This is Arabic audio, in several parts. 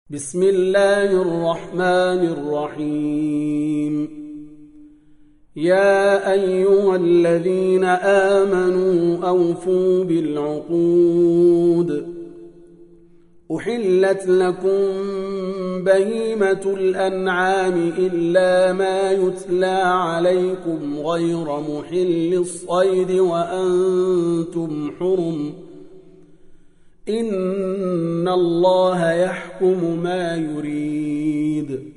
بسم الله الرحمن الرحيم يا أيها الذين آمنوا أوفوا بالعقود أحلت لكم بهيمة الأنعام إلا ما يتلى عليكم غير محل الصيد وأنتم حرم إن الله يحكم ما يريد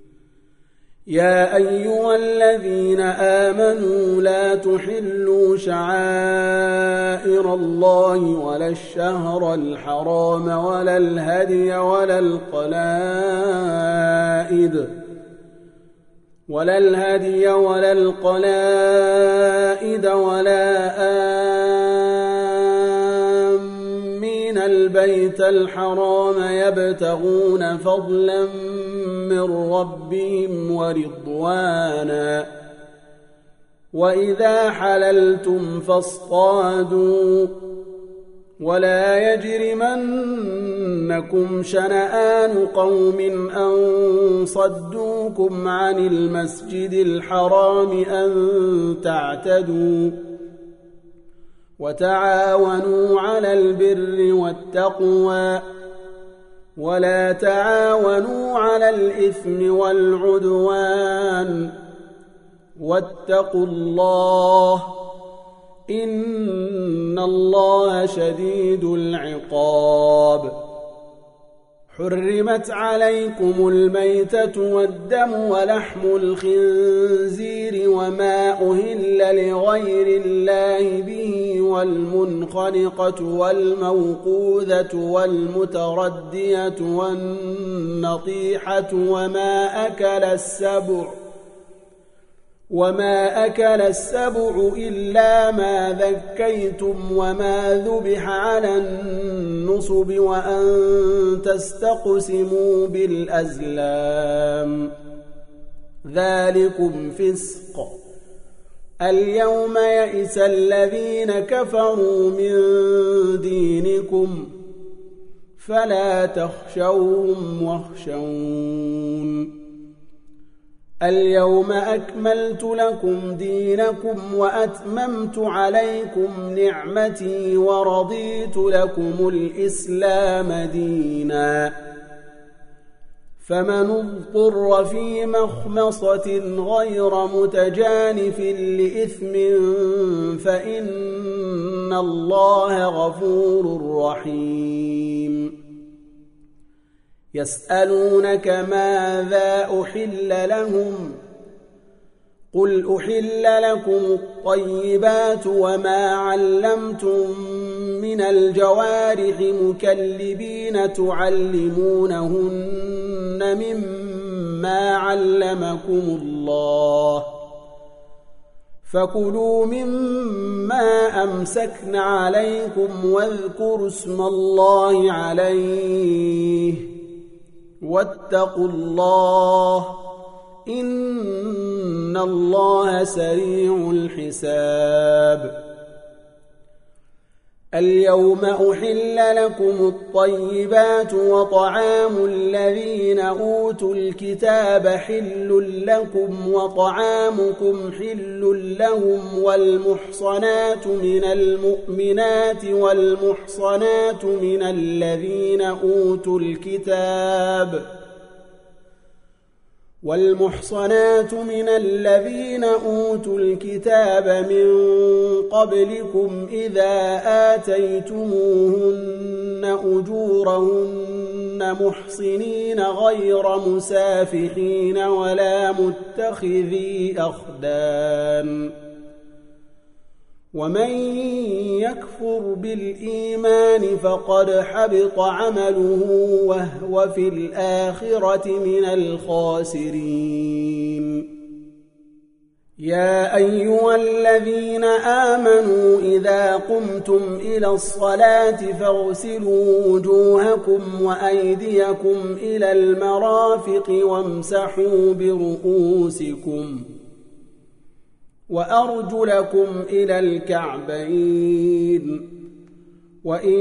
يا أيها الذين آمنوا لا تحلوا شعائر الله ولا الشهر الحرام ولا الهدي ولا القلائد ولا آمين البيت الحرام يبتغون فضلا من ربهم ورضوانا وإذا حللتم فاصطادوا ولا يجرمنكم شنآن قوم أن صدوكم عن المسجد الحرام أن تعتدوا وتعاونوا على البر والتقوى ولا تعاونوا على الإثم والعدوان واتقوا الله إن الله شديد العقاب حرمت عليكم الميتة والدم ولحم الخنزير وما أهل لغير الله به والمنخنقة والموقوذة والمتردية والنطيحة وما أكل السبع إلا ما ذكيتم وما ذبح على النصب وأن تستقسموا بالأزلام ذلكم فسق اليوم يئس الذين كفروا من دينكم فلا تخشوهم واخشون اليوم أكملت لكم دينكم وأتممت عليكم نعمتي ورضيت لكم الإسلام دينا فمن اضطر في مخمصة غير متجانف لإثم فإن الله غفور رحيم يسألونك ماذا أحل لهم قل أحل لكم الطيبات وما علمتم من الجوارح مكلبين تعلمونهن مما علمكم الله فكلوا مما أمسكن عليكم واذكروا اسم الله عليه واتقوا الله إن الله سريع الحساب اليوم أحل لكم الطيبات وطعام الذين أوتوا الكتاب حل لكم وطعامكم حل لهم والمحصنات من المؤمنات والمحصنات من الذين أوتوا الكتاب من قبلكم إذا آتيتموهن أجورهن محصنين غير مسافحين ولا متخذي أخدان ومن يكفر بالإيمان فقد حبط عمله وهو في الآخرة من الخاسرين يا أيها الذين آمنوا إذا قمتم إلى الصلاة فاغسلوا وجوهكم وأيديكم إلى المرافق وامسحوا برؤوسكم وأرجلكم إلى الكعبين وإن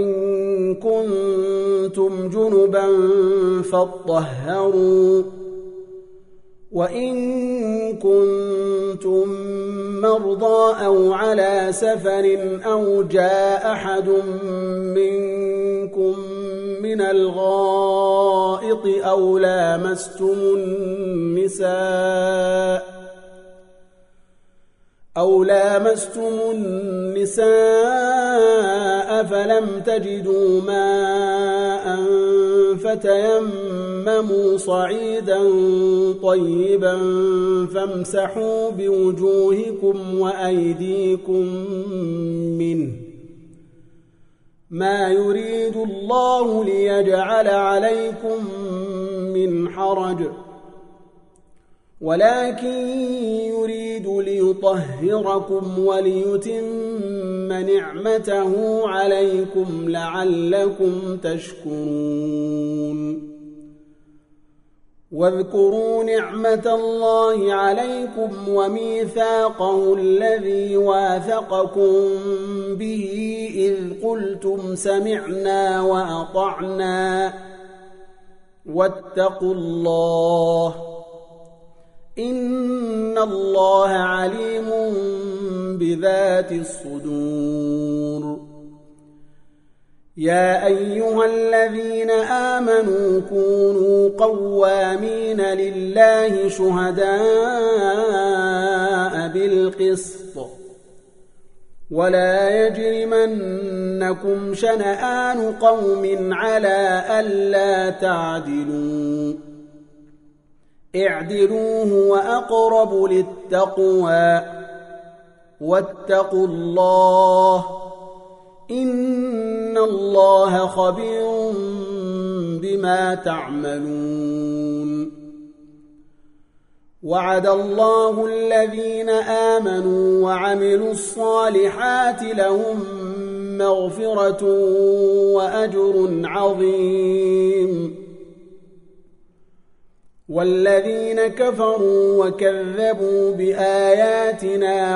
كنتم جنبا فاطهروا وإن كنتم مرضى أو على سفر أو جاء أحد منكم من الغائط أو لامستم النساء فلم تجدوا ماء فتيمموا صعيدا طيبا فامسحوا بوجوهكم وأيديكم منه ما يريد الله ليجعل عليكم من حرج ولكن يريد ليطهركم وليتم نعمته عليكم لعلكم تشكرون واذكروا نعمة الله عليكم وميثاقه الذي واثقكم به إذ قلتم سمعنا وأطعنا واتقوا الله إن الله عليم بذات الصدور يا أيها الذين آمنوا كونوا قوامين لله شهداء بالقسط ولا يجرمنكم شنآن قوم على ألا تعدلوا اعدلوا هو أقرب للتقوى واتقوا الله إن الله خبير بما تعملون وعد الله الذين آمنوا وعملوا الصالحات لهم مغفرة وأجر عظيم والذين كفروا وكذبوا بآياتنا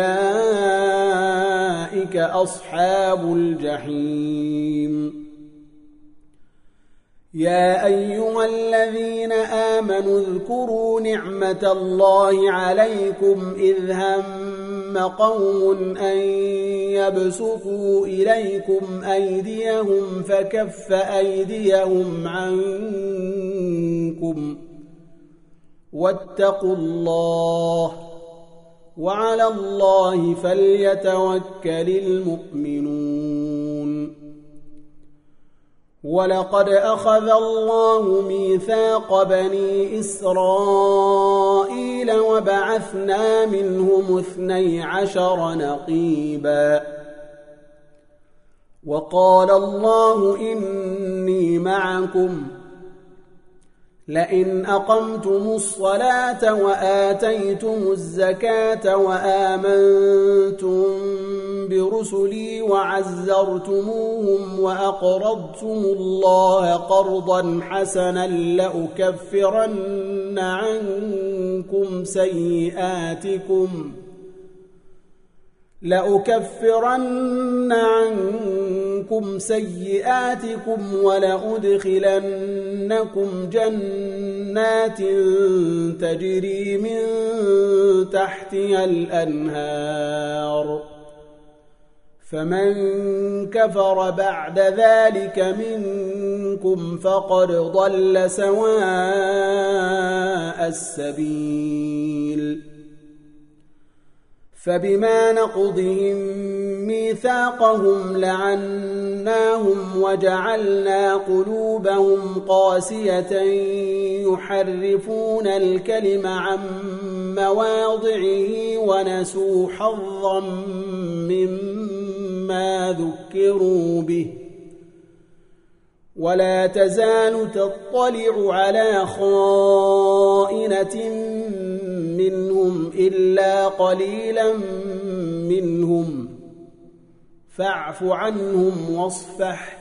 أولئك أصحاب الجحيم يا أيها الذين آمنوا اذكروا نعمة الله عليكم إذ هم قوم أن يبسطوا إليكم أيديهم فكف أيديهم عنكم واتقوا الله وعلى الله فليتوكل المؤمنون ولقد أخذ الله ميثاق بني إسرائيل وبعثنا منهم 12 نقيبا وقال الله إني معكم لئن أقمتم الصلاة وآتيتم الزكاة وآمنتم برسلي وعزرتموهم وأقرضتم الله قرضا حسنا لأكفرن عنكم سيئاتكم ولأدخلنكم جنات تجري من تحتها الأنهار فمن كفر بعد ذلك منكم فقد ضل سواء السبيل فبما نقضهم ميثاقهم لعناهم وجعلنا قلوبهم قاسية يحرفون الكلم عن مواضعه ونسوا حظا مما ذكروا به ولا تزال تطلع على خائنة منهم إلا قليلا منهم فاعف عنهم واصفح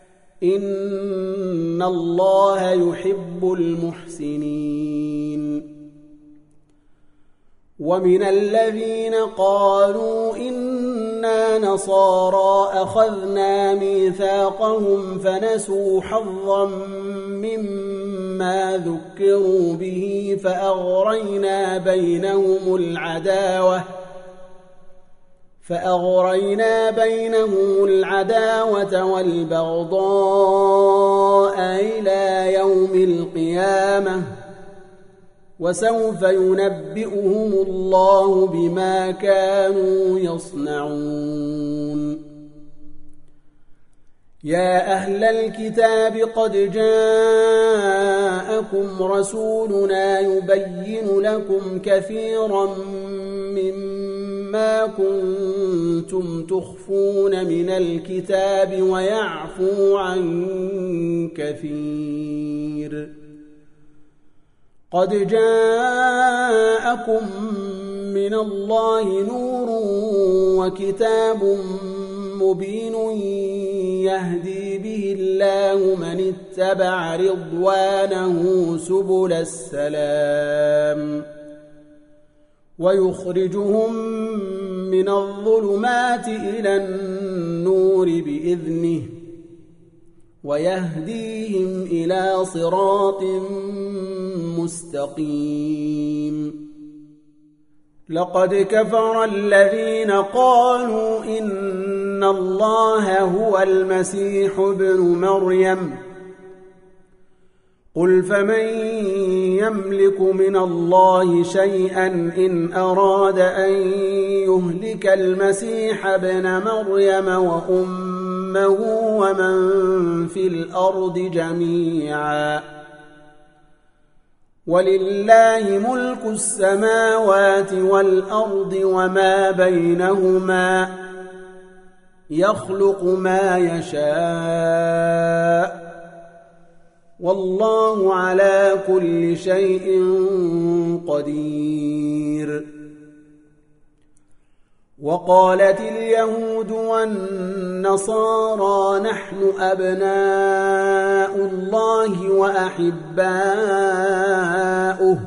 إن الله يحب المحسنين ومن الذين قالوا إن كنا نصارى أخذنا ميثاقهم فنسوا حظا مما ذكروا به فأغرينا بينهم العداوة والبغضاء إلى يوم القيامة وسوف ينبئهم الله بما كانوا يصنعون يا أهل الكتاب قد جاءكم رسولنا يبين لكم كثيرا مما كنتم تخفون من الكتاب ويعفو عن كثير قد جاءكم من الله نور وكتاب مبين يهدي به الله من اتبع رضوانه سبل السلام ويخرجهم من الظلمات إلى النور بإذنه ويهديهم إلى صراط مستقيم لقد كفر الذين قالوا إن الله هو المسيح ابن مريم قل فمن يملك من الله شيئا إن أراد أن يهلك المسيح ابن مريم وأمه ومن في الأرض جميعا ولله ملك السماوات والأرض وما بينهما يخلق ما يشاء والله على كل شيء قدير وقالت اليهود والنصارى نحن أبناء الله وأحباؤه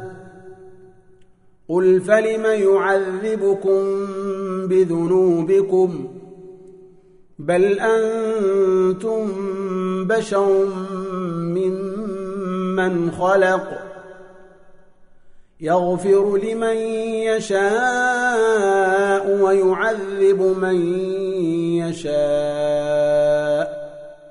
قل فلم يعذبكم بذنوبكم بل أنتم بشر ممن خلق يغفر لمن يشاء ويعذب من يشاء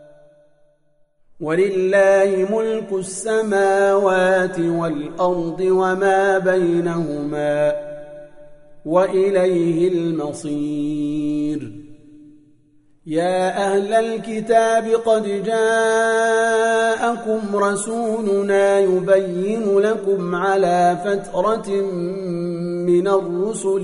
ولله ملك السماوات والأرض وما بينهما وإليه المصير يا أهل الكتاب قد جاءكم رسولنا يبين لكم على فترة من الرسل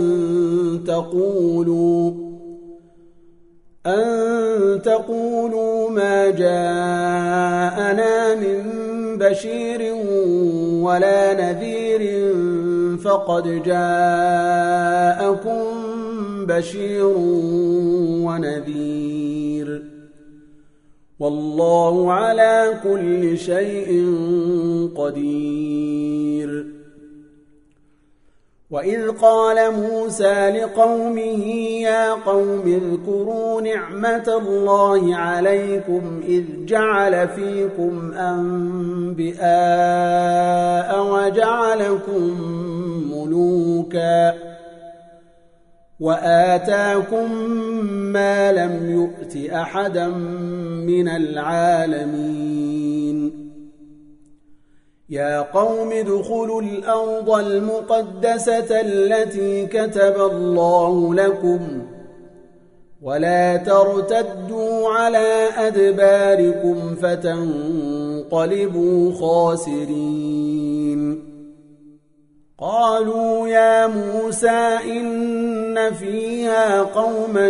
أن تقولوا ما جاءنا من بشير ولا نذير فقد جاءكم بشير ونذير والله على كل شيء قدير وإذ قال موسى لقومه يا قوم اذكروا نعمة الله عليكم إذ جعل فيكم أنبياء وجعلكم ملوكا وآتاكم ما لم يؤت أحدا من العالمين يا قوم ادخلوا الأرض المقدسة التي كتب الله لكم ولا ترتدوا على أدباركم فتنقلبوا خاسرين قالوا يا موسى إن فيها قوما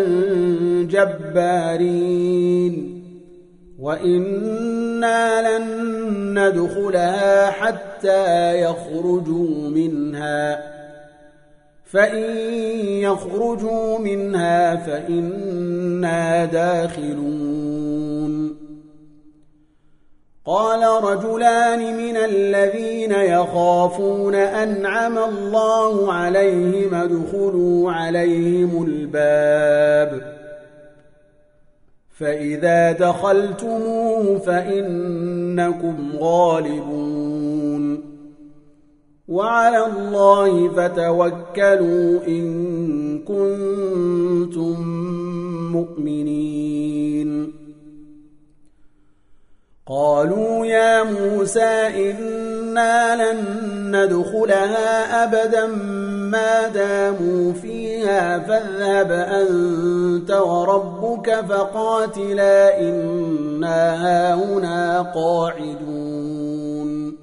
جبارين وإنا لن ندخلها حتى يخرجوا منها فإن يخرجوا منها فإنا داخلون قال رجلان من الذين يخافون أنعم الله عليهم ادخلوا عليهم الباب فإذا دخلتموه فإنكم غالبون وعلى الله فتوكلوا إن كنتم مؤمنين قالوا يا موسى إنا لن ندخلها أبدا ما داموا فيها فاذهب أنت وربك فقاتلا إنا هاهنا قاعدون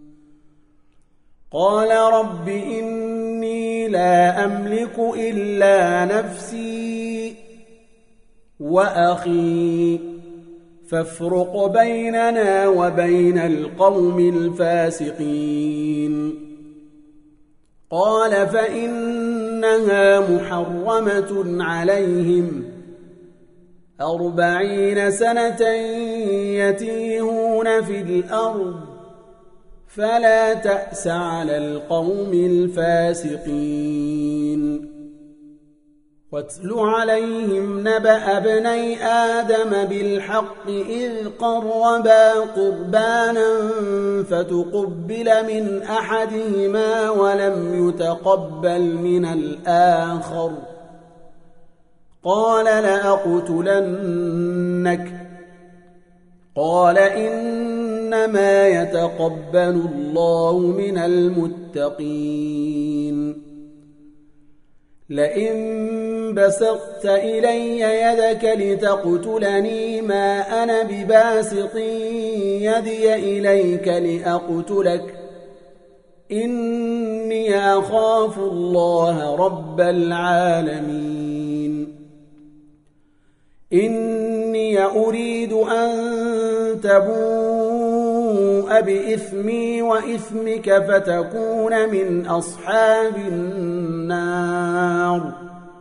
قال رب إني لا أملك إلا نفسي وأخي فافرق بيننا وبين القوم الفاسقين قال فإنها محرمة عليهم 40 سنة يتيهون في الأرض فلا تأس على القوم الفاسقين واتل عليهم نبأ ابني آدم بالحق إذ قربا قربانا فتقبل من أحدهما ولم يتقبل من الآخر قال لأقتلنك قال إنما يتقبل الله من المتقين لئن بسطت إلي يدك لتقتلني ما أنا بباسط يدي إليك لأقتلك إني أخاف الله رب العالمين إني أريد أن تبوء بإثمي وإثمك فتكون من أصحاب النار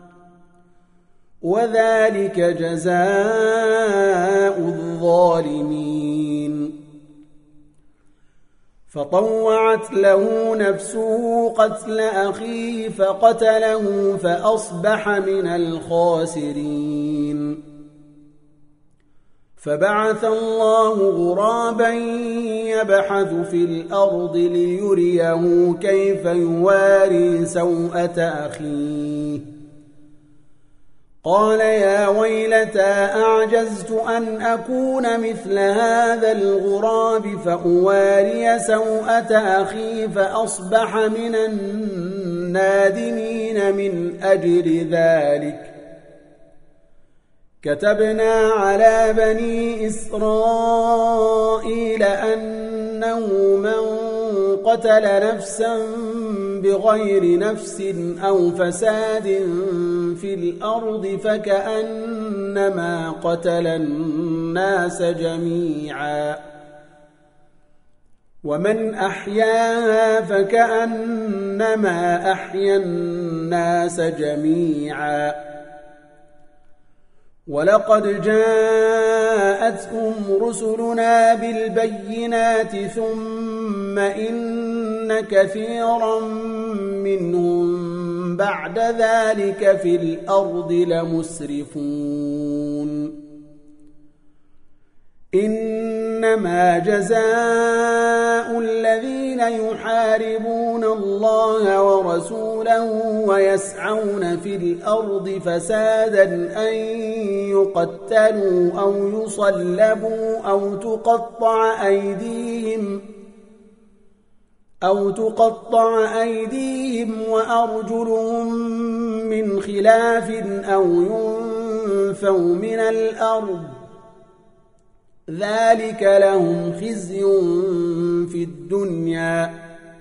وذلك جزاء الظالمين فطوعت له نفسه قتل أخيه فقتله فأصبح من الخاسرين فبعث الله غرابا يبحث في الأرض ليريه كيف يواري سوءة أخيه قال يا ويلتى أعجزت أن أكون مثل هذا الغراب فأواري سوءة أخي فأصبح من النادمين من أجل ذلك كتبنا على بني إسرائيل أنه من قتل نفسا بغير نفس أو فساد في الأرض فكأنما قتل الناس جميعا ومن أحياها فكأنما أحيا الناس جميعا ولقد جاءتهم رسلنا بالبينات ثم إن كثيرا منهم بعد ذلك في الأرض لمسرفون إنما جزاء الذين يحاربون الله ورسوله ويسعون في الأرض فسادا أن يقتلوا أو يصلبوا أو تقطع أيديهم وأرجلهم من خلاف أو ينفوا من الأرض ذلك لهم خزي في الدنيا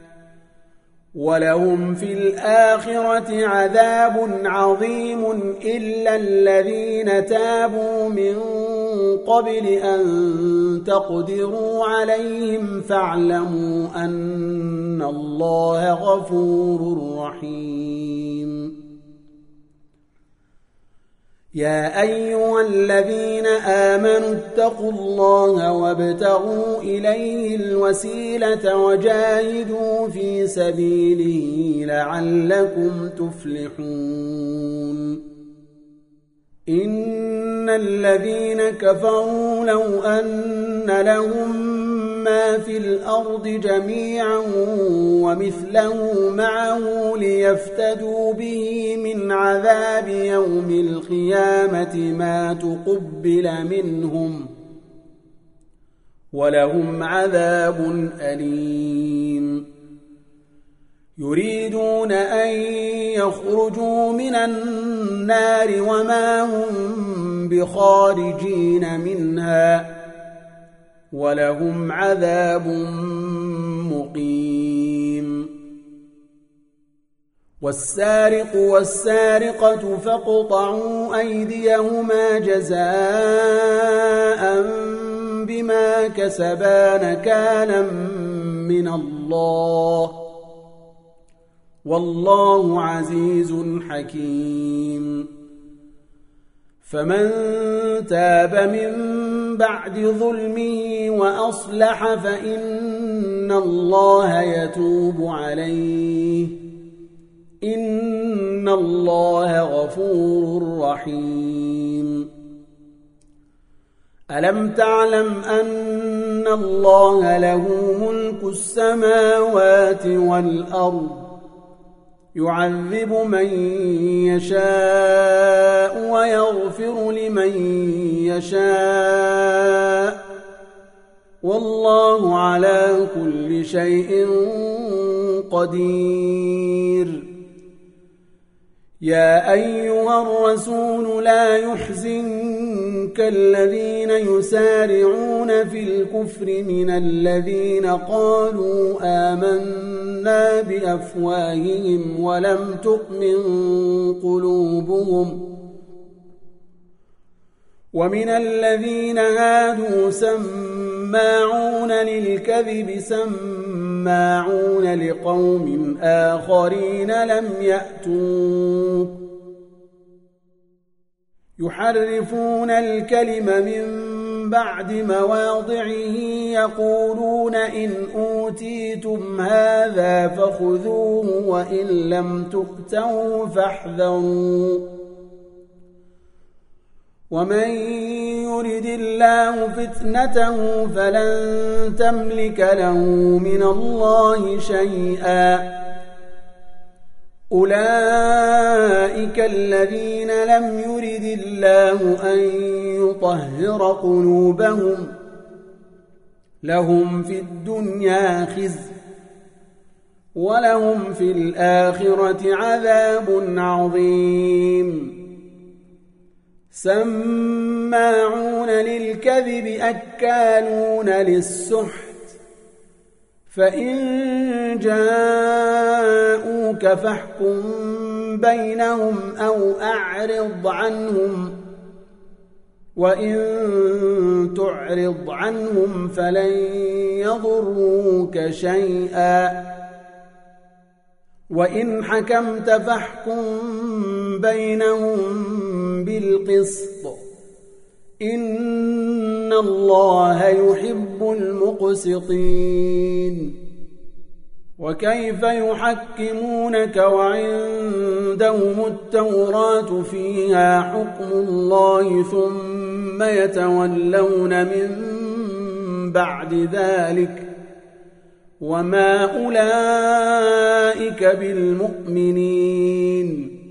ولهم في الآخرة عذاب عظيم إلا الذين تابوا من قبل أن تقدروا عليهم فاعلموا أن الله غفور رحيم يا أيها الذين آمنوا اتقوا الله وابتغوا إليه الوسيلة وجاهدوا في سبيله لعلكم تفلحون إن الذين كفروا لو أن لهم ما في الأرض جميعا ومثله معه ليفتدوا به من عذاب يوم القيامة ما تقبل منهم ولهم عذاب أليم يريدون أن يخرجوا من النار وما هم بخارجين منها ولهم عذاب مقيم والسارق والسارقة فاقطعوا أيديهما جزاء بما كسبا نكالا من الله والله عزيز حكيم فمن تاب من بعد ظلمه وأصلح فإن الله يتوب عليه إن الله غفور رحيم ألم تعلم أن الله له ملك السماوات والأرض يعذب من يشاء ويغفر لمن يشاء والله على كل شيء قدير يا أيها الرسول لا يحزنك الذين يسارعون في الكفر من الذين قالوا آمنا بأفواههم ولم تؤمن قلوبهم ومن الذين هادوا سماعون للكذب سماعون لقوم آخرين لم يأتوك يحرفون الكلم من بعد مواضعه يقولون إن أوتيتم هذا فخذوه وإن لم تؤتوه فاحذروا ومن يرد الله فتنته فلن تملك له من الله شيئا أولئك الذين لم يرد الله أن يطهر قلوبهم لهم في الدنيا خزي ولهم في الآخرة عذاب عظيم سماعون للكذب أكالون للسحت فإن جاءوك فاحكم بينهم أو أعرض عنهم وإن تعرض عنهم فلن يضروك شيئا وإن حكمت فاحكم بينهم بالقسط إن الله يحب المقسطين وكيف يحكمونك وعندهم التوراة فيها حكم الله ثم يتولون من بعد ذلك وما أولئك بالمؤمنين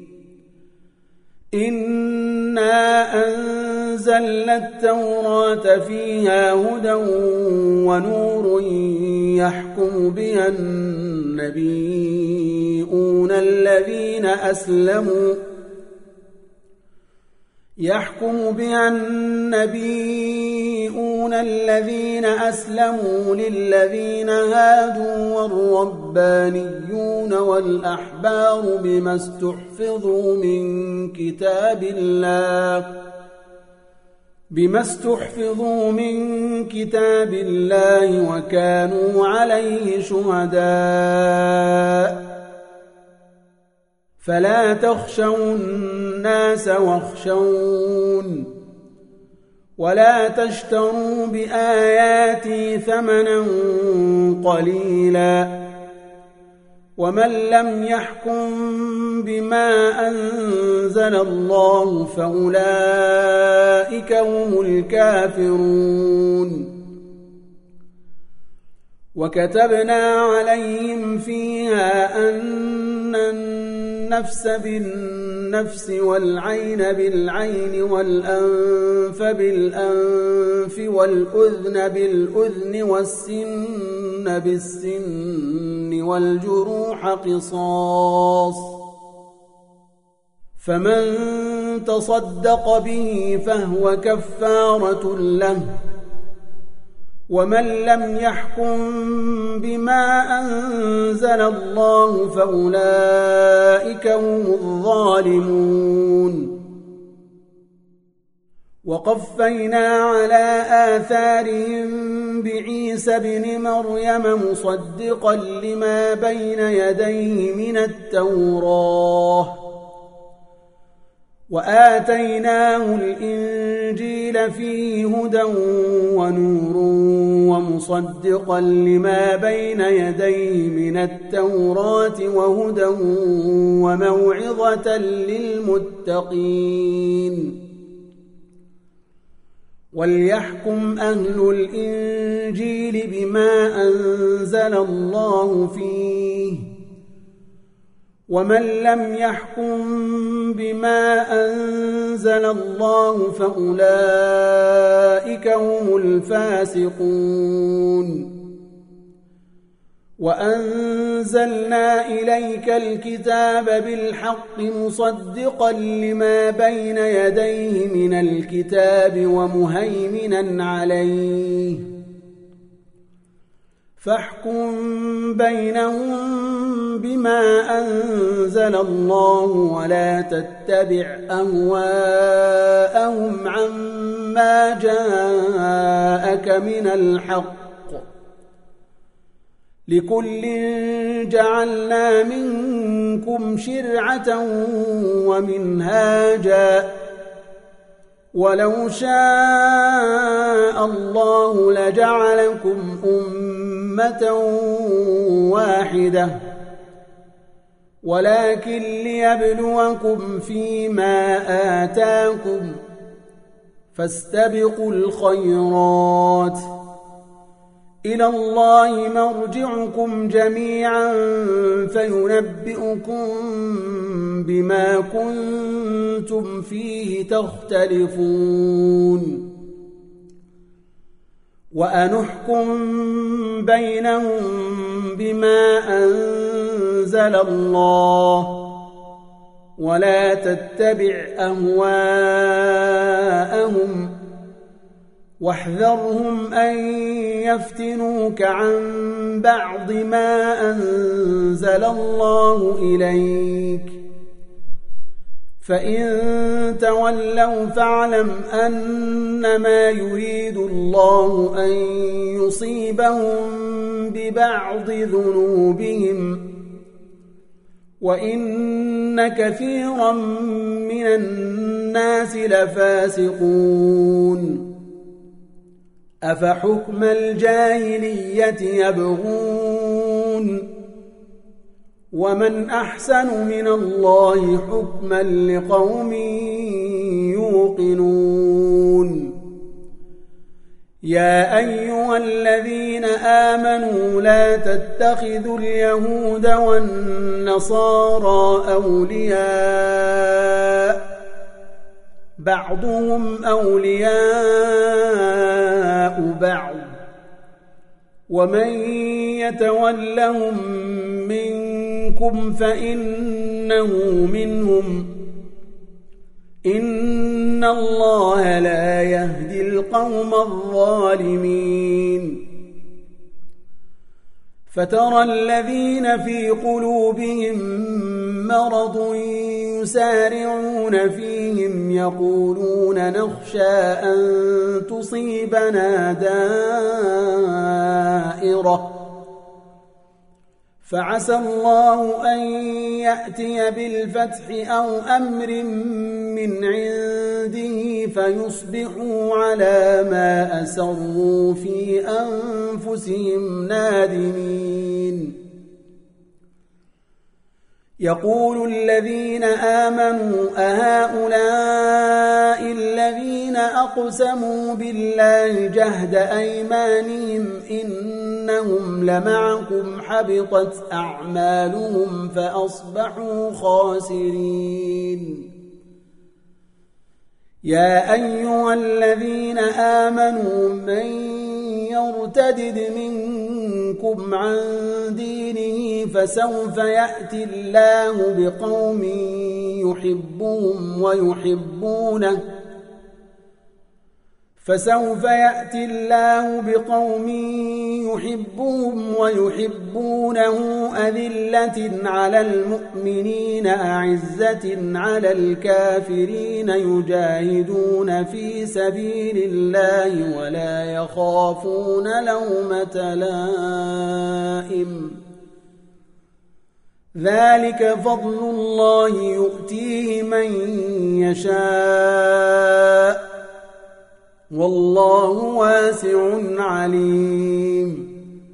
إنا أنزلنا التوراة فيها هدى ونور يحكم بها النبيون الذين أسلموا للذين هادوا والربانيون والأحبار بما استحفظوا من كتاب الله وكانوا عليه شهداء فلا تخشوا الناس واخشون ولا تشتروا بآياتي ثمنا قليلا ومن لم يحكم بما أنزل الله فأولئك هم الكافرون وكتبنا عليهم فيها أن النفس بالنفس والعين بالعين والأنف بالأنف والأذن بالأذن والسن بالسن والجروح قصاص فمن تصدق به فهو كفارة له ومن لم يحكم بما أنزل الله فأولئك هم الظالمون وقفينا على آثارهم بعيسى بن مريم مصدقا لما بين يديه من التوراة وآتيناه الإنجيل فيه هدى ونور ومصدقا لما بين يديه من التوراة وهدى وموعظة للمتقين وليحكم أهل الإنجيل بما أنزل الله فيه ومن لم يحكم بما أنزل الله فأولئك هم الفاسقون وأنزلنا إليك الكتاب بالحق مصدقا لما بين يديه من الكتاب ومهيمنا عليه فاحكم بينهم بما أنزل الله ولا تتبع أهواءهم عما جاءك من الحق لكل جعلنا منكم شرعة ومنهاجا ولو شاء الله لجعلكم أمة واحدة ولكن ليبلوكم فيما آتاكم فاستبقوا الخيرات إلى الله مرجعكم جميعا فينبئكم بما كنتم فيه تختلفون وأنحكم بينهم بما أنزل الله ولا تتبع أهواءهم واحذرهم أن يفتنوك عن بعض ما أنزل الله إليك فإن تولوا فاعلم أنما يريد الله أن يصيبهم ببعض ذنوبهم وإن كثيرا من الناس لفاسقون أفحكم الجاهلية يبغون ومن أحسن من الله حكما لقوم يوقنون يا أيها الذين آمنوا لا تتخذوا اليهود والنصارى أولياء بعضهم أولياء بعض ومن يتولهم منكم فإنه منهم إن الله لا يهدي القوم الظالمين فترى الذين في قلوبهم مرض يسارعون فيهم يقولون نخشى أن تصيبنا دائرة فعسى الله أن يأتي بالفتح أو أمر من عنده فيصبحوا على ما أسروا في أنفسهم نادمين. يقول الذين آمنوا أهؤلاء الذين أقسموا بالله جهد أيمانهم إنهم لمعكم حبطت أعمالهم فأصبحوا خاسرين. يا أيها الذين آمنوا من يرتد منكم عن دينه فسوف يأتي الله بقوم يحبهم ويحبونه أذلة على المؤمنين أعزة على الكافرين يجاهدون في سبيل الله ولا يخافون لومة لائم. ذلك فضل الله يؤتيه من يشاء والله واسع عليم.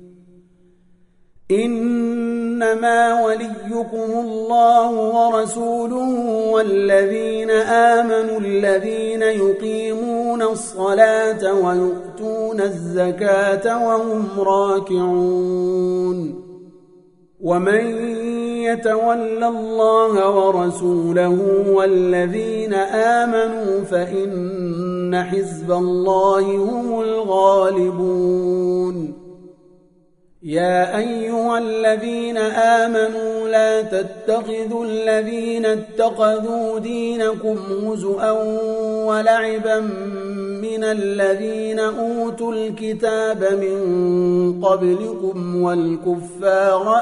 إنما وليكم الله ورسوله والذين آمنوا الذين يقيمون الصلاة ويؤتون الزكاة وهم راكعون. ومن يتول الله ورسوله والذين آمنوا فإن حزب الله هم الغالبون. يا أيها الذين آمنوا لا تتخذوا الذين اتخذوا دينكم هزؤا ولعبا من الذين أوتوا الكتاب من قبلكم والكفار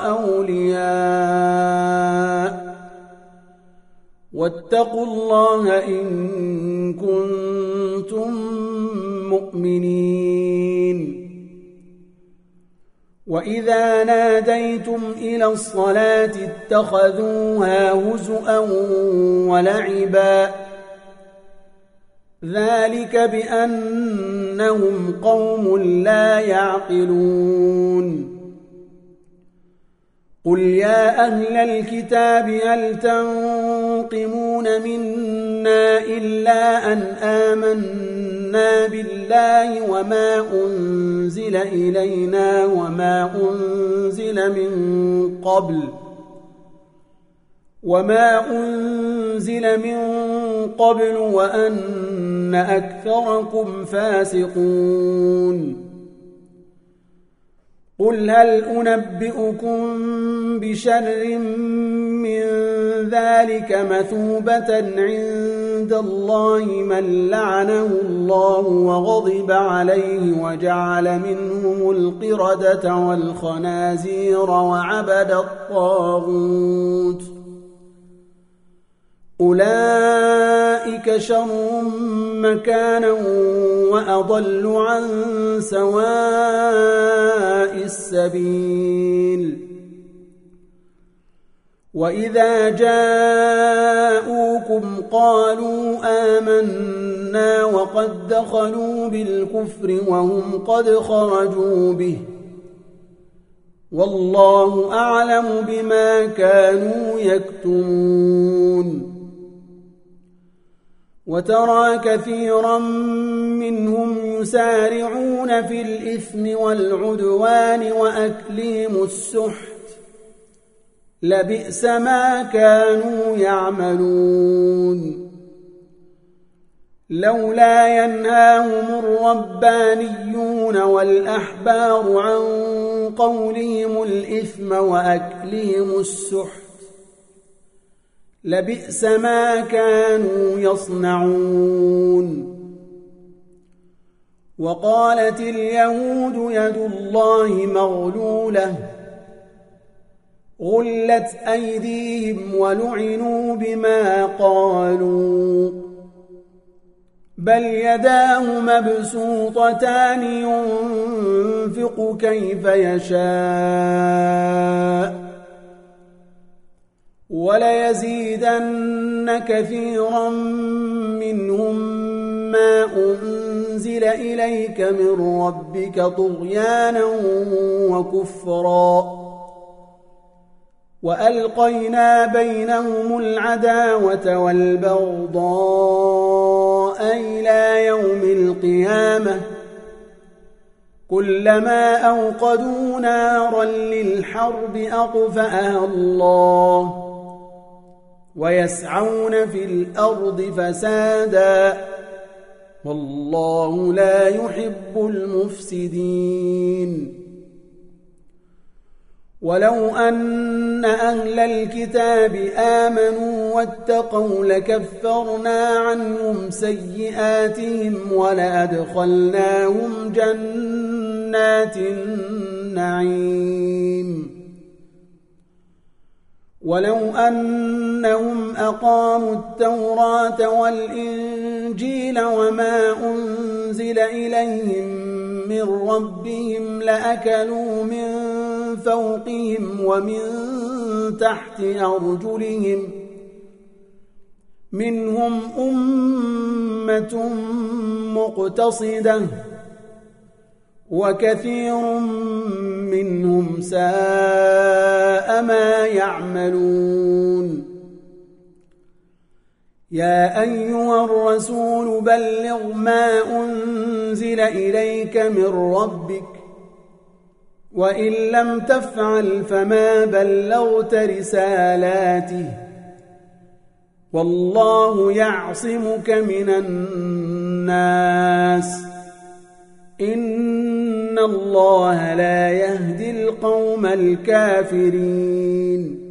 أولياء واتقوا الله إن كنتم مؤمنين. وإذا ناديتم إلى الصلاة اتخذوها هزؤا ولعبا ذلك بأنهم قوم لا يعقلون. قل يا أهل الكتاب هل تنقمون منا إلا أن آمنا بالله وما أنزل إلينا وما أنزل من قبل وأن أكثركم فاسقون. قل هل أنبئكم بشر من ذلك مثوبة عند الله من لعنه الله وغضب عليه وجعل منهم القردة والخنازير وعبد الطاغوت أولئك شر مكانا وأضل عن سواء السبيل. وإذا جاءوكم قالوا آمنا وقد دخلوا بالكفر وهم قد خرجوا به والله أعلم بما كانوا يكتمون. وترى كثيرا منهم يسارعون في الإثم والعدوان وأكلهم السحت لبئس ما كانوا يعملون. لولا ينهاهم الربانيون والأحبار عن قولهم الإثم وأكلهم السحت لبئس ما كانوا يصنعون. وقالت اليهود يد الله مغلولة غلت أيديهم ولعنوا بما قالوا بل يداه مبسوطتان ينفق كيف يشاء وليزيدن كثيرا منهم ما أنزل إليك من ربك طغيانا وكفرا وألقينا بينهم العداوة والبغضاء إلى يوم القيامة كلما أوقدوا نارا للحرب أطفأها الله ويسعون في الأرض فسادا والله لا يحب المفسدين ولو أن أهل الكتاب آمنوا واتقوا لكفرنا عنهم سيئاتهم ولأدخلناهم جنات النعيم ولو أنهم أقاموا التوراة والإنجيل وما أنزل إليهم من ربهم لأكلوا من فوقهم ومن تحت أرجلهم منهم أمة مقتصدة وكثير منهم ساء ما يعملون يا أيها الرسول بلغ ما أنزل إليك من ربك وإن لم تفعل فما بلغت رسالاته والله يعصمك من الناس إن الله لا يهدي القوم الكافرين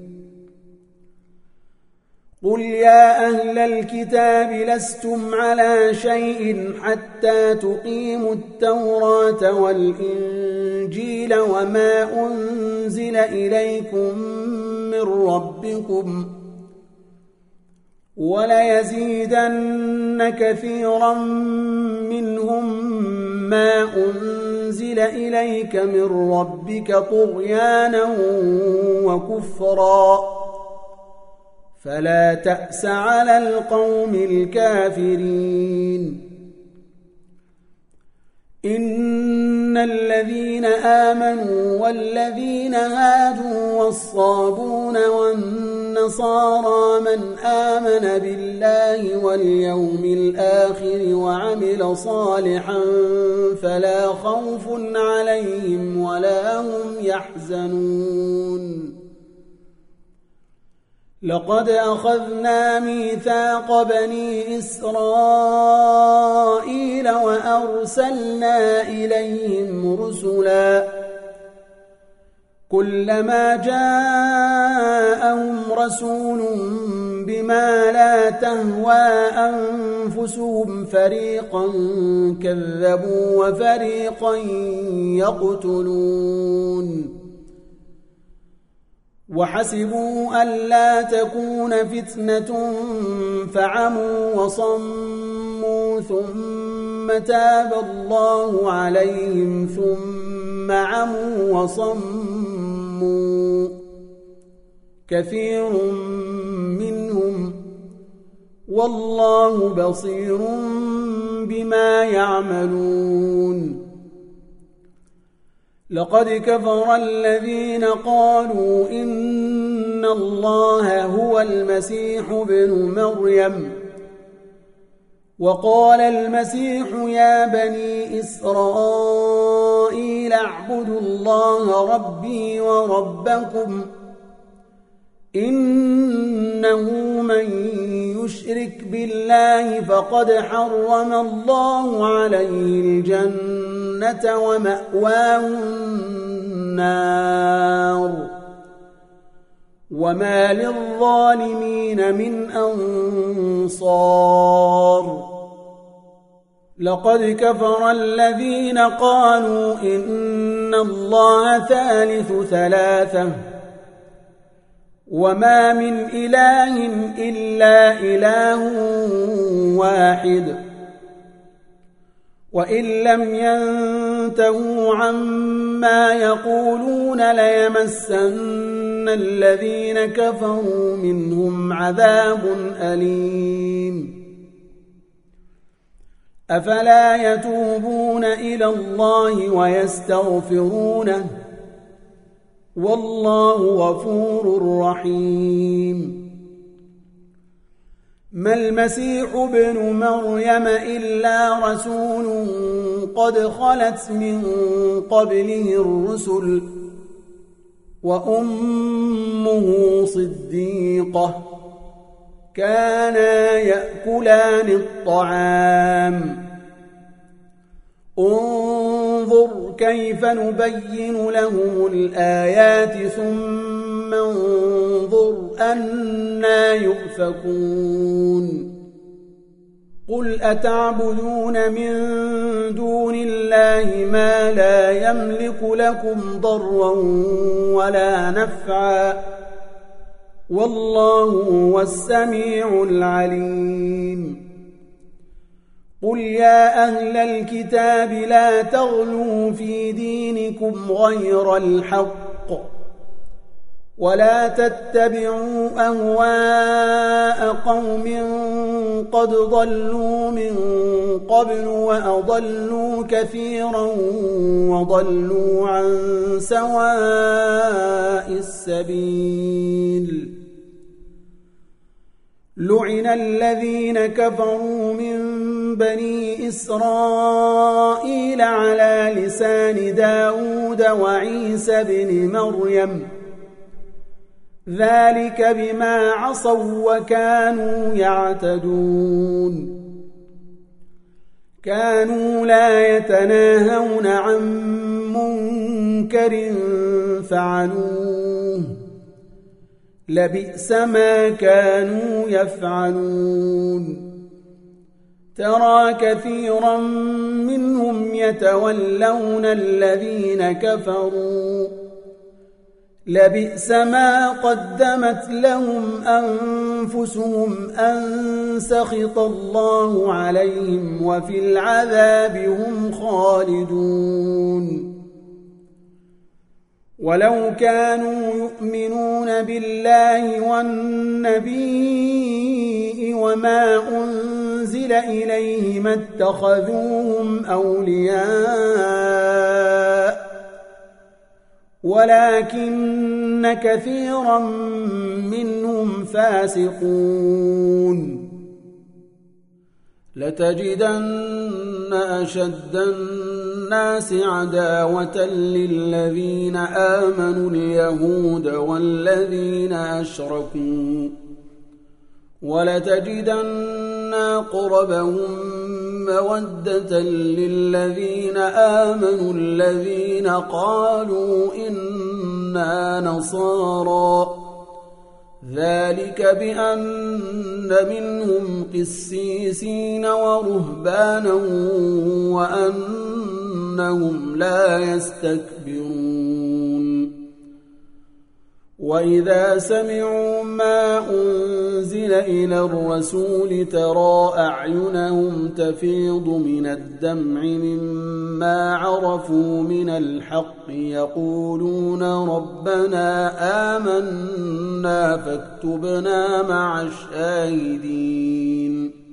قل يا أهل الكتاب لستم على شيء حتى تقيموا التوراة والإنجيل وما أنزل إليكم من ربكم وليزيدن كثيرا منهم ما أنزل إليك من ربك طغيانا وكفرا فلا تأس على القوم الكافرين إن الذين آمنوا والذين هادوا والصابون والنصارى من آمن بالله واليوم الآخر وعمل صالحا فلا خوف عليهم ولا هم يحزنون لقد أخذنا ميثاق بني إسرائيل وأرسلنا إليهم رسلا كلما جاءهم رسول بما لا تهوى أنفسهم فريقا كذبوا وفريقا يقتلون وحسبوا ألا تكون فتنة فعموا وصموا ثم تاب الله عليهم ثم عموا وصموا كثير منهم والله بصير بما يعملون لقد كفر الذين قالوا إن الله هو المسيح ابن مريم وقال المسيح يا بني إسرائيل اعبدوا الله ربي وربكم إنه من يشرك بالله فقد حرم الله عليه الجنة ومأواه النار وما للظالمين من أنصار لقد كفر الذين قالوا إن الله ثالث ثلاثة وما من إله إلا إله واحد وإن لم ينتهوا عما يقولون ليمسن الذين كفروا منهم عذاب أليم أفلا يتوبون إلى الله ويستغفرونه والله غفور رحيم ما المسيح ابن مريم إلا رسول قد خلت من قبله الرسل وأمه صديقة كانا يأكلان الطعام انظر كيف نبين لهم الآيات ثم انظر أنى يؤفكون قل أتعبدون من دون الله ما لا يملك لكم ضرا ولا نفعا والله هو السميع العليم قل يا أهل الكتاب لا تغلوا في دينكم غير الحق ولا تتبعوا أهواء قوم قد ضلوا من قبل وأضلوا كثيرا وضلوا عن سواء السبيل لعن الذين كفروا من بني إسرائيل على لسان داود وعيسى بن مريم ذلك بما عصوا وكانوا يعتدون كانوا لا يتناهون عن منكر فعلوه لبئس ما كانوا يفعلون ترى كثيرا منهم يتولون الذين كفروا لبئس ما قدمت لهم أنفسهم أن سخط الله عليهم وفي العذاب هم خالدون ولو كانوا يؤمنون بالله والنبي وما أنزل إليه ما اتخذوهم أولياء ولكن كثيرا منهم فاسقون لتجدن أشد الناس عداوة للذين آمنوا اليهود والذين أشركوا ولتجدن أقربهم مودة للذين آمنوا الذين قالوا إنا نصارى ذلك بأن منهم قسيسين ورهبانا وأنهم لا يستكبرون وإذا سمعوا ما أنزل إلى الرسول ترى أعينهم تفيض من الدمع مما عرفوا من الحق يقولون ربنا آمنا فاكتبنا مع الشاهدين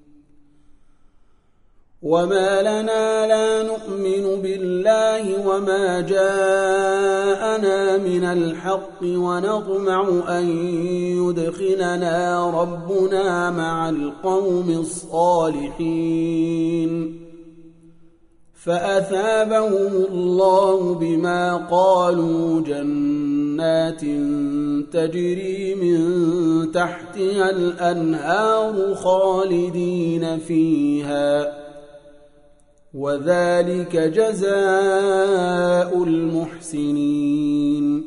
وما لنا لا نؤمن بالله وما جاءنا من الحق ونطمع أن يدخلنا ربنا مع القوم الصالحين فأثابهم الله بما قالوا جنات تجري من تحتها الأنهار خالدين فيها وذلك جزاء المحسنين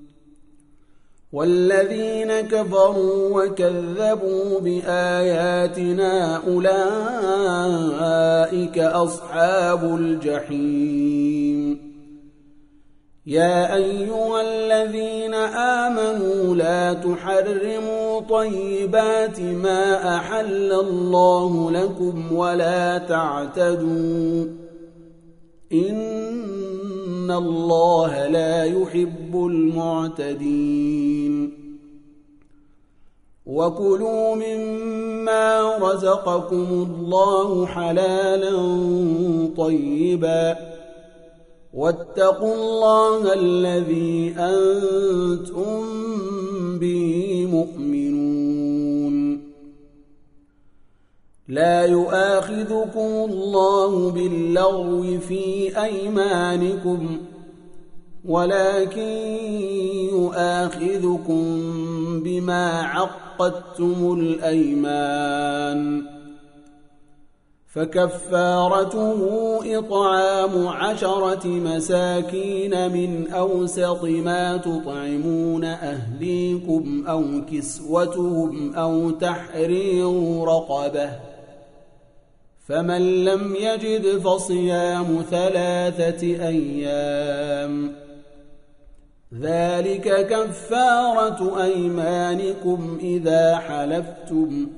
والذين كفروا وكذبوا بآياتنا أولئك أصحاب الجحيم يا أيها الذين آمنوا لا تحرموا طيبات ما أحل الله لكم ولا تعتدوا إن إن الله لا يحب المعتدين وكلوا مما رزقكم الله حلالا طيبا واتقوا الله الذي أنتم به مؤمنون لا يؤاخذكم الله باللغو في أيمانكم ولكن يؤاخذكم بما عقدتم الأيمان فكفارته إطعام 10 مساكين من أوسط ما تطعمون أهليكم أو كسوتهم أو تحرير رقبة فمن لم يجد فصيام 3 أيام ذلك كفارة أيمانكم إذا حلفتم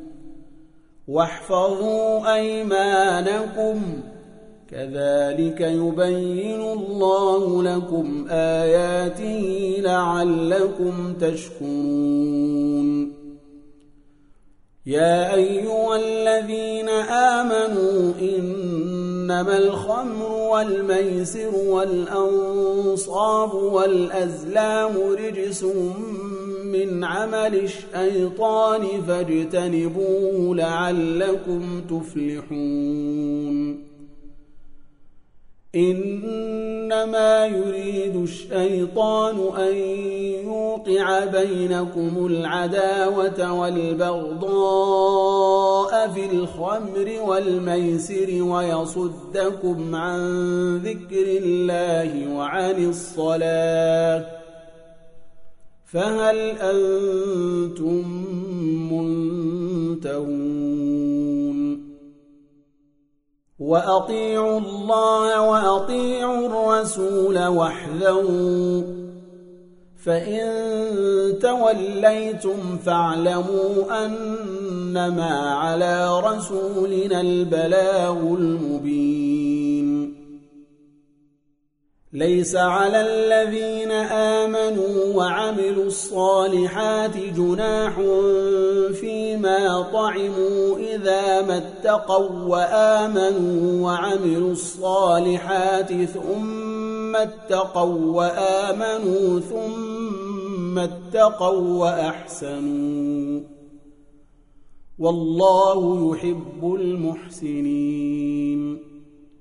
واحفظوا أيمانكم كذلك يبين الله لكم آياته لعلكم تشكرون يا أيها الذين آمنوا إنما الخمر والميسر والأنصاب والأزلام رجس من عمل الشيطان فاجتنبوه لعلكم تفلحون إنما يريد الشيطان أن يوقع بينكم العداوة والبغضاء في الخمر والميسر ويصدكم عن ذكر الله وعن الصلاة فهل أنتم منتهون وأطيعوا الله وأطيعوا الرسول واحذروا فإن توليتم فاعلموا أنما على رسولنا البلاغ المبين ليس على الذين آمنوا وعملوا الصالحات جناح فيما طعموا إذا ما اتقوا وآمنوا وعملوا الصالحات ثم اتقوا وآمنوا ثم اتقوا وأحسنوا والله يحب المحسنين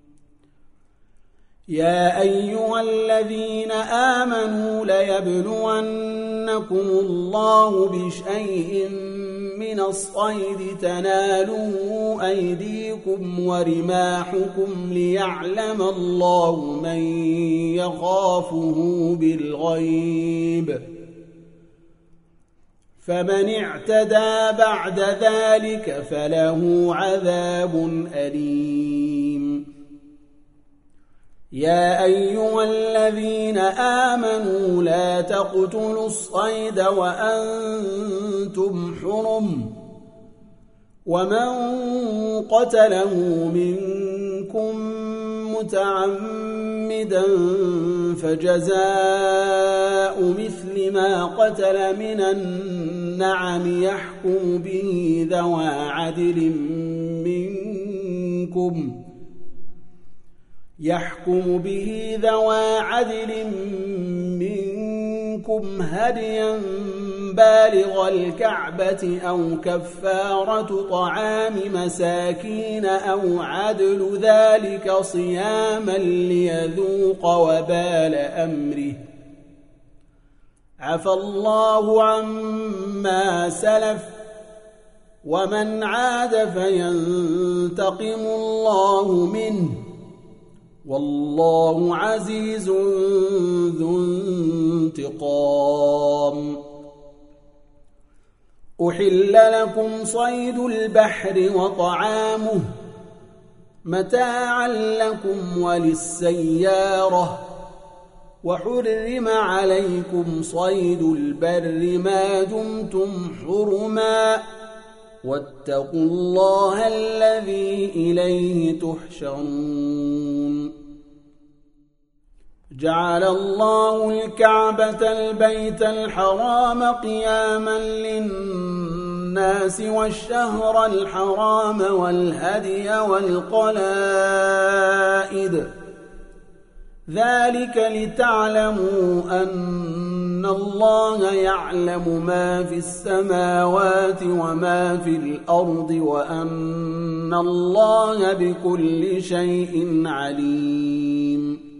يا أيها الذين آمنوا ليبلونكم الله بشيء من الصيد تناله أيديكم ورماحكم ليعلم الله من يخافه بالغيب فمن اعتدى بعد ذلك فله عذاب أليم يا أيها الذين آمنوا لا تقتلوا الصيد وأنتم حرم ومن قتله منكم متعمدا فجزاء مثل ما قتل من النعم يحكم به ذوى عدل منكم هديا بالغ الكعبة أو كفارة طعام مساكين أو عدل ذلك صياما ليذوق وبال أمره عفى الله عما سلف ومن عاد فينتقم الله منه والله عزيز ذو انتقام أحل لكم صيد البحر وطعامه متاعا لكم وللسيارة وحرم عليكم صيد البر ما دمتم حرما واتقوا الله الذي إليه تحشرون جعل الله الكعبة البيت الحرام قياما للناس والشهر الحرام والهدي والقلائد ذلك لتعلموا أن الله يعلم ما في السماوات وما في الأرض وأن الله بكل شيء عليم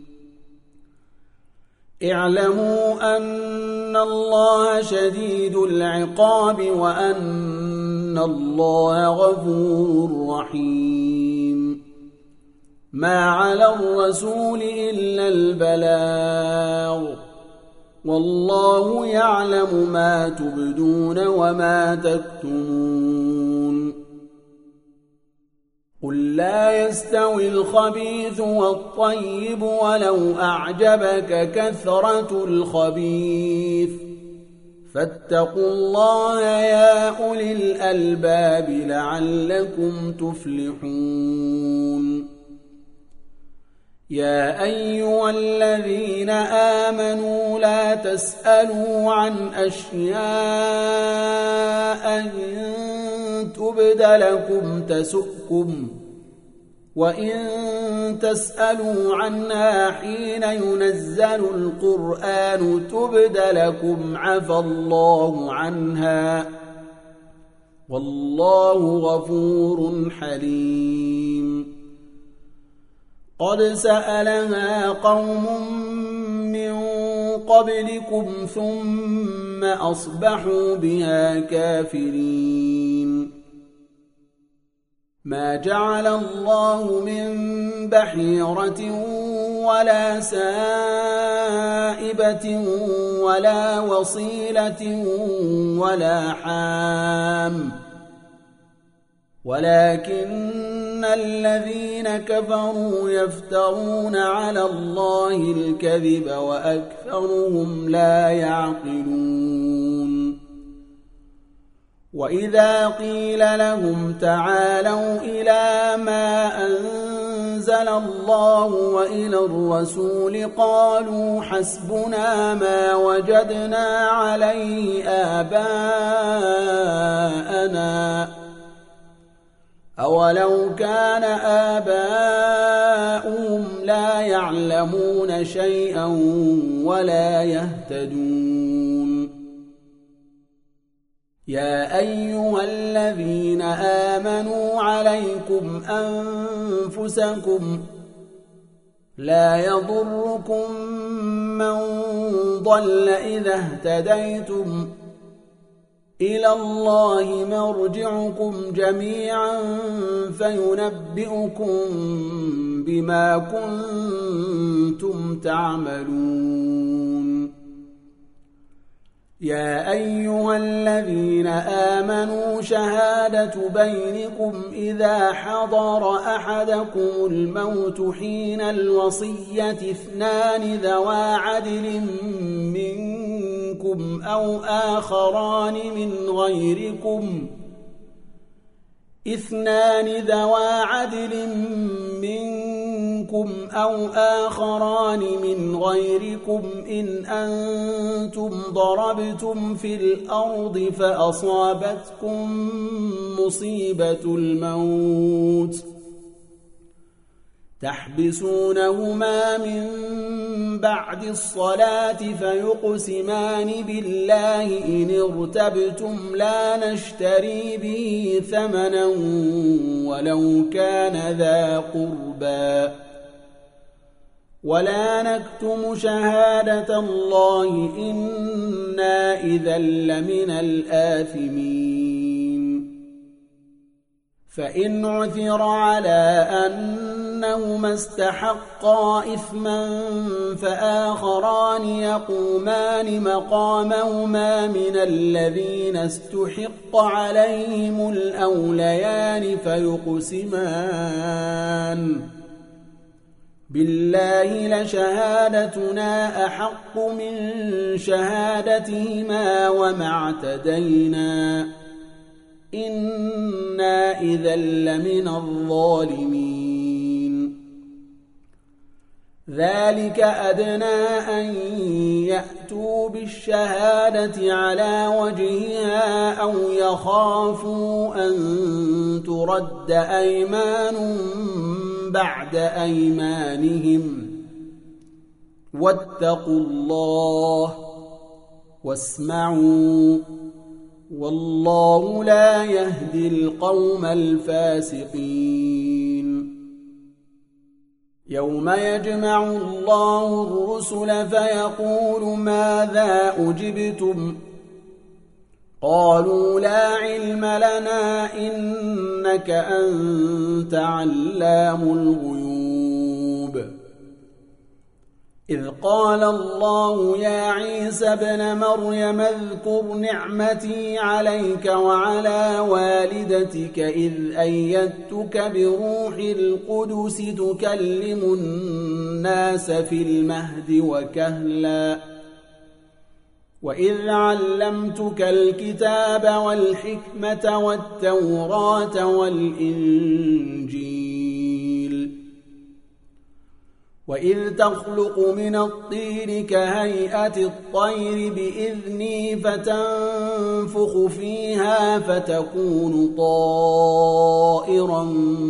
اعلموا أن الله شديد العقاب وأن الله غفور رحيم ما على الرسول إلا البلاغ والله يعلم ما تبدون وما تكتمون قل لا يستوي الخبيث والطيب ولو أعجبك كثرة الخبيث فاتقوا الله يا أولي الألباب لعلكم تفلحون يا أيها الذين آمنوا لا تسألوا عن أشياء إن تبد لكم تسؤكم وإن تسألوا عنها حين ينزل القرآن تبد لكم عفى الله عنها والله غفور حليم قد سألها قوم من قبلكم ثم أصبحوا بها كافرين ما جعل الله من بحيرة ولا سائبة ولا وصيلة ولا حام ولكن الذين كفروا يفترون على الله الكذب وأكثرهم لا يعقلون وإذا قيل لهم تعالوا إلى ما أنزل الله وإلى الرسول قالوا حسبنا ما وجدنا عليه آباءنا أولو كان آباؤهم لا يعلمون شيئا ولا يهتدون يا أيها الذين آمنوا عليكم أنفسكم لا يضركم من ضل إذا اهتديتم إلى الله مرجعكم جميعا فينبئكم بما كنتم تعملون يا أيها الذين آمنوا شهادة بينكم إذا حضر أحدكم الموت حين الوصية اثنان ذوى عدل منكم أو آخران من غيركم إن أنتم ضربتم في الأرض فأصابتكم مصيبة الموت تحبسونهما من بعد الصلاة فيقسمان بالله إن ارتبتم لا نشتري به ثمنا ولو كان ذا قربى ولا نكتم شهادة الله إنا إذا لمن الآثمين فإن عثر على أنهما استحقا إثما فآخران يقومان مقامهما من الذين استحق عليهم الأوليان فيقسمان بالله لشهادتنا أحق من شهادتهما وما اعتدينا إنا إذا لمن الظالمين ذلك أدنى أن يأتوا بالشهادة على وجهها أو يخافوا أن ترد أيمان بعد أيمانهم واتقوا الله واسمعوا والله لا يهدي القوم الفاسقين يوم يجمع الله الرسل فيقول ماذا أجبتم قالوا لا علم لنا إنك أنت علام الغيوب إذ قال الله يا عيسى ابن مريم اذكر نعمتي عليك وعلى والدتك إذ أيدتك بروح القدس تكلم الناس في المهد وكهلا وإذ علمتك الكتاب والحكمة والتوراة والإنجيل وإذ تخلق من الطين كهيئة الطير بإذني فتنفخ فيها فتكون طائرا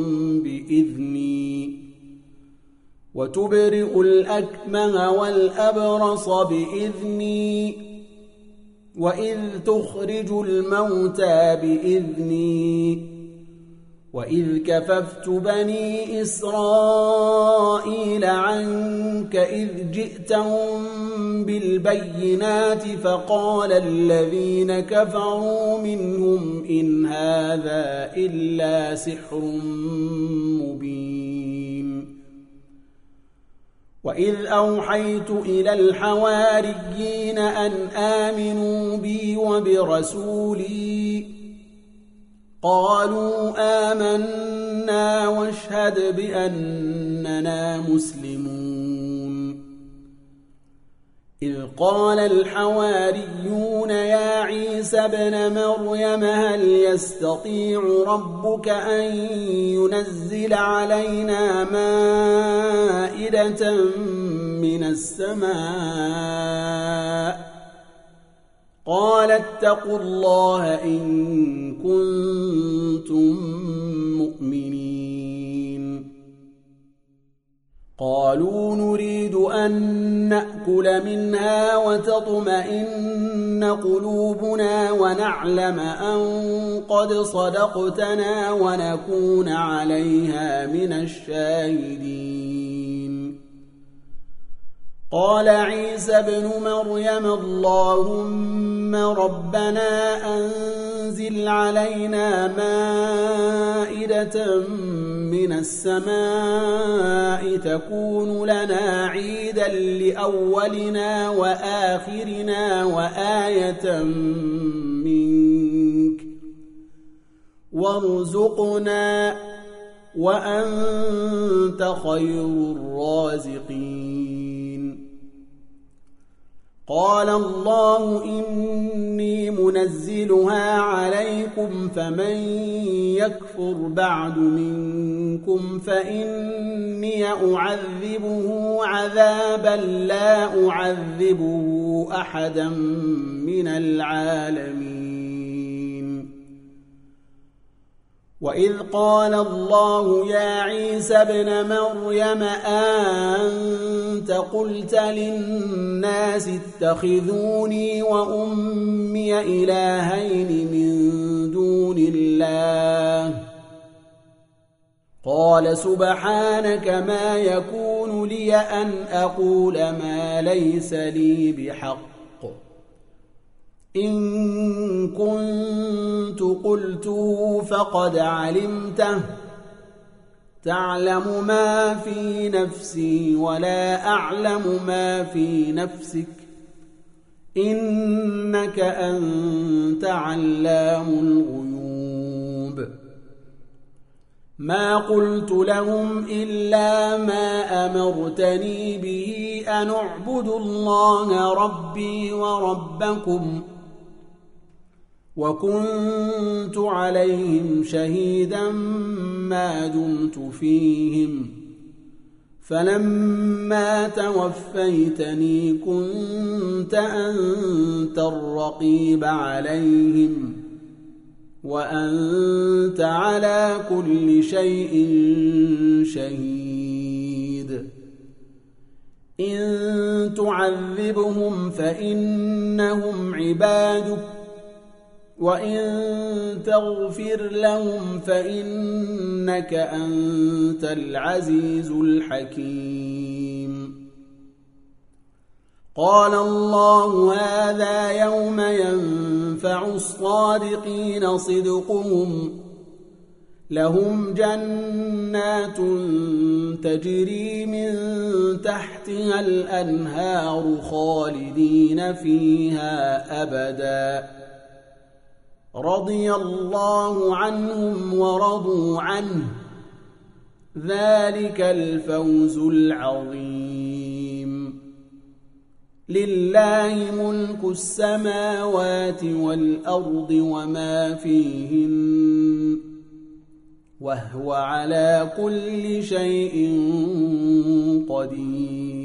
بإذني وتبرئ الأكمه والأبرص بإذني وإذ تخرج الموتى بإذني وإذ كففت بني إسرائيل عنك إذ جئتهم بالبينات فقال الذين كفروا منهم إن هذا إلا سحر مبين وإذ أوحيت إلى الحواريين أن آمنوا بي وبرسولي قالوا آمنا واشهد بأننا مسلمون إذ قال الحواريون يا عيسى ابن مريم هل يستطيع ربك أن ينزل علينا مائدة من السماء قال اتقوا الله إن كنتم مؤمنين قالوا نريد أن نأكل منها وتطمئن قلوبنا ونعلم أن قد صدقتنا ونكون عليها من الشاهدين قال عيسى ابن مريم اللهم ربنا أنزل علينا مائدة من السماء تكون لنا عيدا لأولنا وآخرنا وآية منك وارزقنا وأنت خير الرازقين قال الله إني منزلها عليكم فمن يكفر بعد منكم فإني أعذبه عذابا لا أعذبه أحدا من العالمين وإذ قال الله يا عيسى ابن مريم أنت قلت للناس اتخذوني وأمي إلهين من دون الله قال سبحانك ما يكون لي أن أقول ما ليس لي بحق إن كنت قلته فقد علمته تعلم ما في نفسي ولا أعلم ما في نفسك إنك أنت علام الغيوب ما قلت لهم إلا ما أمرتني به أن اعبدوا الله ربي وربكم وكنت عليهم شهيدا ما دمت فيهم فلما توفيتني كنت أنت الرقيب عليهم وأنت على كل شيء شهيد إن تعذبهم فإنهم عبادك وإن تغفر لهم فإنك أنت العزيز الحكيم قال الله هذا يوم ينفع الصادقين صدقهم لهم جنات تجري من تحتها الأنهار خالدين فيها أبدا رضي الله عنهم ورضوا عنه ذلك الفوز العظيم لله ملك السماوات والأرض وما فيهن وهو على كل شيء قدير